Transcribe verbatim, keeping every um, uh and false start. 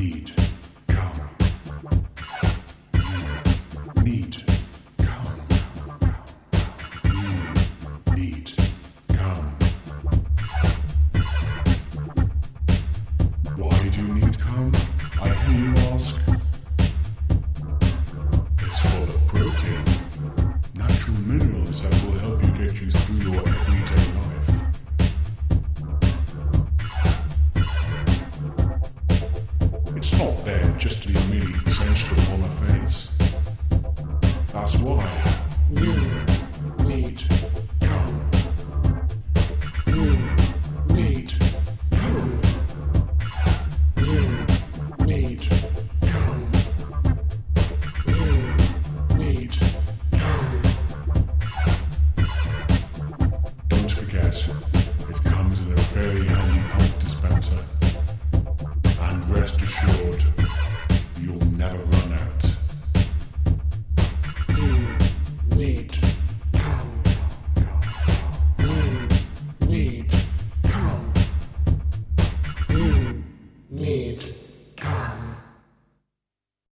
need come. You need come. You need come. Why do you need come? I hear you ask. It's full of protein, natural minerals that will help you get you through your everyday life. It's not there just to be merely drenched upon a face. That's why you need come. You need come. You need come. You need come. Don't forget, it comes in a very handy pump dispenser. And rest assured,